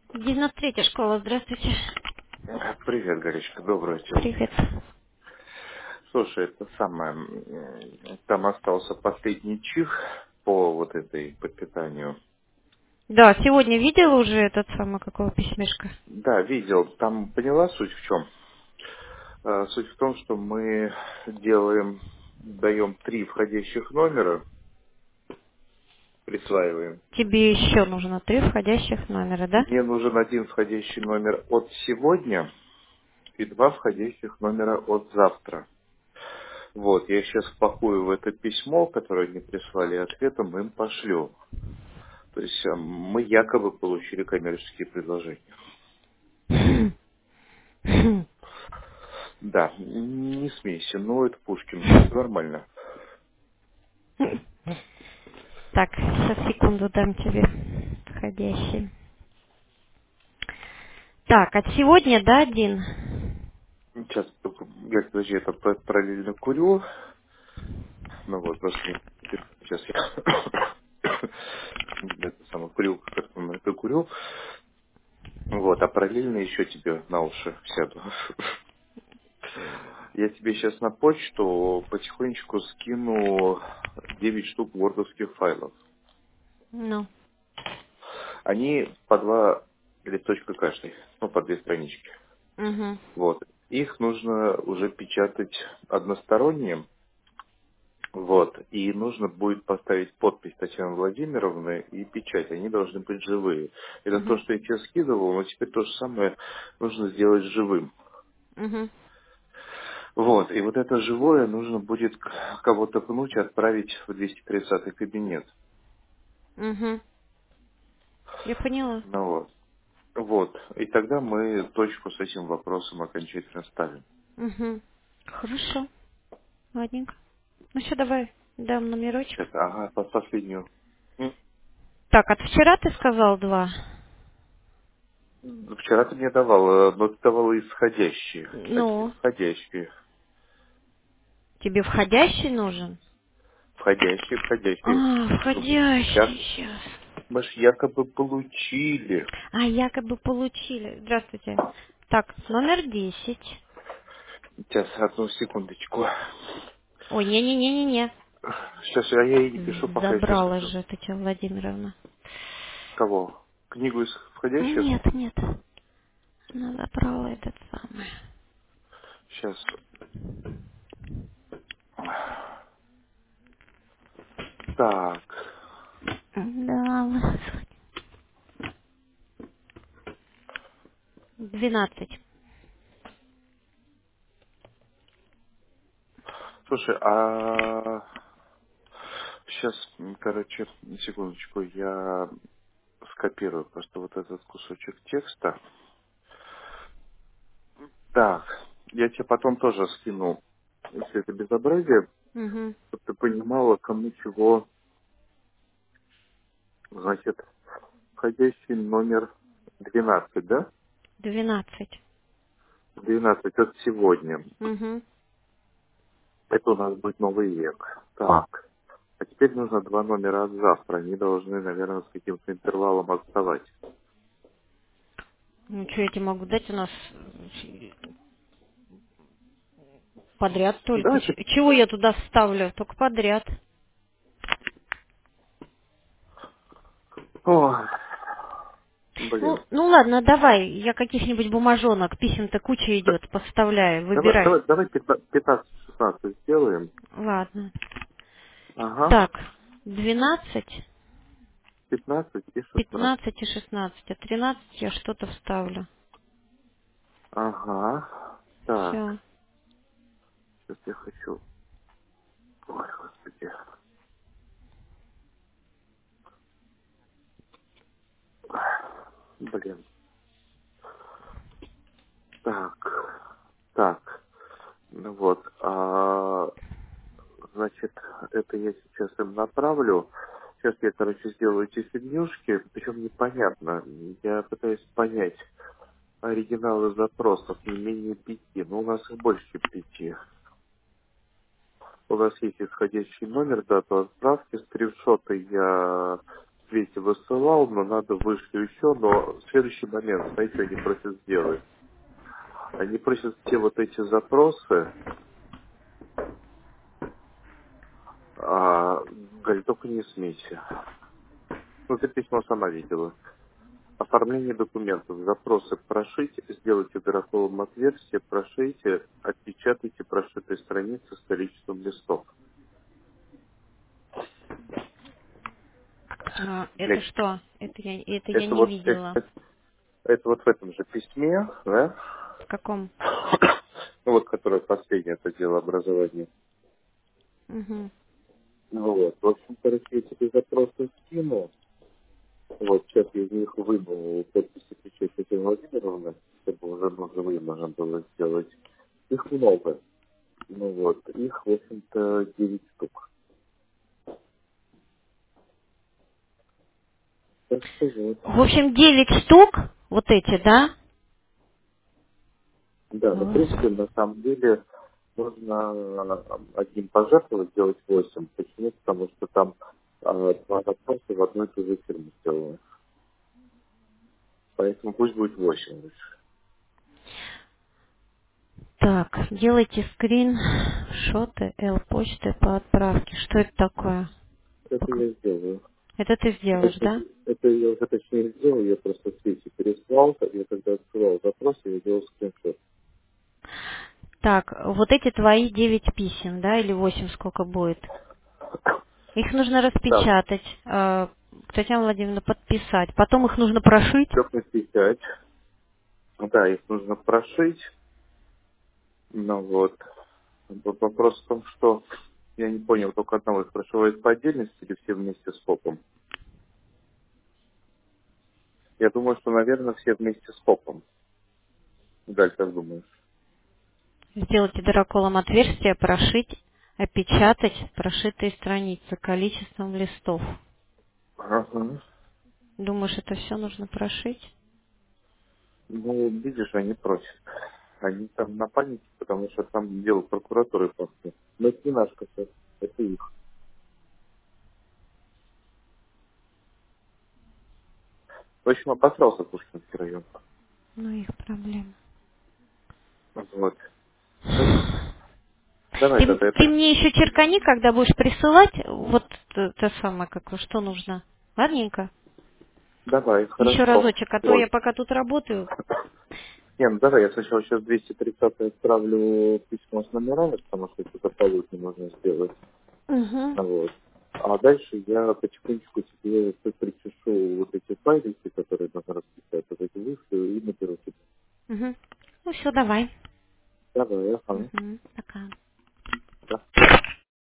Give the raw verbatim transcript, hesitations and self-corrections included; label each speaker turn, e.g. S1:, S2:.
S1: девяносто третья школа, здравствуйте.
S2: Привет, Горячка, доброе утро.
S1: Привет.
S2: Слушай, это самое, м, там остался последний чих по вот этой, по питанию.
S1: Да, сегодня видела уже этот самый, какого письмешка?
S2: Да, видел, там поняла суть в чем? А, Суть в том, что мы делаем, даем три входящих номера, присваиваем.
S1: Тебе еще нужно три входящих номера, да?
S2: Мне нужен один входящий номер от сегодня и два входящих номера от завтра. Вот, я сейчас впакую в это письмо, которое они прислали ответом, им пошлю. То есть э, мы якобы получили коммерческие предложения. Да, не смейся, но это Пушкин. Все нормально.
S1: Так, сейчас секунду дам тебе входящий. Так, от сегодня, да, один?
S2: Сейчас, я, подожди, это п- параллельно курю. Ну вот, просто сейчас я это самое курю, как там это курю. Вот, а параллельно еще тебе на уши сяду. Я тебе сейчас на почту потихонечку скину девять штук вордовских файлов.
S1: Ну.
S2: Они по два листочка каждый, ну, по две странички.
S1: Угу.
S2: Вот. Их нужно уже печатать односторонним, вот, и нужно будет поставить подпись Татьяны Владимировны и печать. Они должны быть живые. Это то,
S1: Угу.
S2: что я тебе скидывал, но теперь то же самое нужно сделать живым.
S1: Угу.
S2: Вот, и вот это живое нужно будет к- кого-то пнуть и отправить в двести тридцатый кабинет.
S1: Угу. Я поняла.
S2: Ну вот. Вот. И тогда мы точку с этим вопросом окончательно ставим.
S1: Угу. Хорошо. Ладненько. Ну что, давай дам номерочек.
S2: Это, ага, по- последнюю.
S1: Так, от вчера ты сказал два?
S2: М, Вчера ты мне давал, но ты давала исходящие. А теперь
S1: Ну,
S2: входящие.
S1: тебе входящий нужен?
S2: Входящие, входящие.
S1: А,
S2: Чтобы я,
S1: входящий сейчас.
S2: мы ж якобы получили.
S1: А, якобы получили. Здравствуйте. Так, номер десять.
S2: Сейчас, одну секундочку.
S1: Ой, не-не-не-не-не.
S2: Сейчас я ей не пишу, пока я сейчас
S1: Забрала
S2: хочу.
S1: же Татьяна Владимировна.
S2: Кого? Книгу из входящих?
S1: Нет, нет. Она забрала этот самый.
S2: Сейчас. Так.
S1: Да, двенадцать.
S2: Слушай, а сейчас, короче, секундочку, я скопирую просто вот этот кусочек текста. Так, я тебе потом тоже скину все это безобразие,
S1: Угу.
S2: чтобы ты понимала, кому чего, значит, входящий номер двенадцать, да?
S1: Двенадцать.
S2: двенадцать это сегодня.
S1: Угу.
S2: Это у нас будет новый век. Так. А теперь нужно два номера от завтра. Они должны, наверное, с каким-то интервалом отставать.
S1: Ну, что я тебе могу дать? У нас подряд только.
S2: Да,
S1: Ч-
S2: это...
S1: Чего я туда вставлю? Только подряд.
S2: Ой,
S1: Ну,
S2: блин.
S1: ну ладно, давай. Я каких-нибудь бумажонок, писем-то куча
S2: Да-
S1: идет, поставляю,
S2: Давай,
S1: выбирай.
S2: давай, давай пятнадцать шестнадцать сделаем.
S1: Ладно.
S2: Ага.
S1: Так, двенадцать,
S2: пятнадцать и шестнадцать.
S1: пятнадцать и шестнадцать. А тринадцать я что-то вставлю.
S2: Ага. Так.
S1: Все.
S2: Сейчас я хочу... Ой, господи. Блин. Так. Так. Ну вот. А, значит, это я сейчас им направлю. Сейчас я, короче, сделаю эти фигнюшки. Причем непонятно. Я пытаюсь понять оригиналы запросов не менее пяти. Но у нас их больше пяти. У нас есть исходящий номер, дату отправки, скриншоты я Свете высылал, но надо вышлю еще, но следующий момент, знаете, они просят сделать. Они просят все вот эти запросы, а, говорят, только не смейте. Ну, ты письмо сама видела. Оформление документов, запросы прошить, сделайте дыроколом отверстие, прошейте, отпечатайте прошитые страницы с количеством листов.
S1: А, это
S2: Блин,
S1: что? Это я, это я
S2: это
S1: не
S2: вот, это,
S1: видела.
S2: это- это вот в этом же письме, да?
S1: В каком?
S2: Ну вот, которое последнее, это дело образования.
S1: Угу.
S2: Ну вот, в общем, короче, я тебе запросы скину. Вот, сейчас я из них вынул подписи печати Татьяны Владимировны, чтобы уже нужно можно было сделать. Их много. Ну вот, их, в общем-то, девять штук. Так что вот.
S1: В общем, девять штук, вот эти, да?
S2: Да, ну, в принципе,
S1: Господи.
S2: на самом деле, можно а, одним пожертвовать, сделать восемь. Почему? Потому что там а, два запроса в одной и той же фирме сделаны. Поэтому пусть будет восемь лучше.
S1: Так, делайте скрин шоты L почты по отправке. Что это такое?
S2: Это
S1: Пока.
S2: я сделаю.
S1: Это ты сделаешь,
S2: Это,
S1: да?
S2: это я уже точнее сделал, я просто в свете переслал, я когда открывал запрос, я делал скриншот.
S1: Так, вот эти твои девять писем, да, или восемь, сколько будет? Их нужно
S2: Да,
S1: распечатать, э, Татьяна Владимировна, подписать. Потом их нужно прошить.
S2: все пять. Да, их нужно прошить. Ну вот. В- Вопрос в том, что я не понял, только одного их прошивают по отдельности или все вместе с ФОПом. Я думаю, что, наверное, все вместе с ФОПом. Даль, как думаешь?
S1: Сделайте дыроколом отверстие, прошить, опечатать прошитые страницы количеством листов.
S2: Ага.
S1: Думаешь, это все нужно прошить?
S2: Ну, видишь, они просят. Они там на панике, потому что там дело прокуратуры пахнет. Но это не наш косяк, это их. В общем, обосрался Пушкинский район.
S1: Ну, их проблема.
S2: Вот. Ну, давай
S1: Ты,
S2: тогда
S1: ты
S2: это...
S1: мне еще черкани, когда будешь присылать, вот э, то самое, как бы, что нужно. Ладненько?
S2: Давай,
S1: Еще
S2: хорошо.
S1: разочек, а то
S2: Вот.
S1: я пока тут работаю.
S2: Не, ну давай, я сначала сейчас двести тридцать отправлю письмо с номерами, потому что что-то полудня нужно сделать.
S1: Угу.
S2: Вот. А дальше я потихонечку тебе причешу вот эти файлики, которые нужно расписать, вот эти вышлю и наберу тебе.
S1: Угу. Ну все, давай.
S2: Давай, ага.
S1: Угу.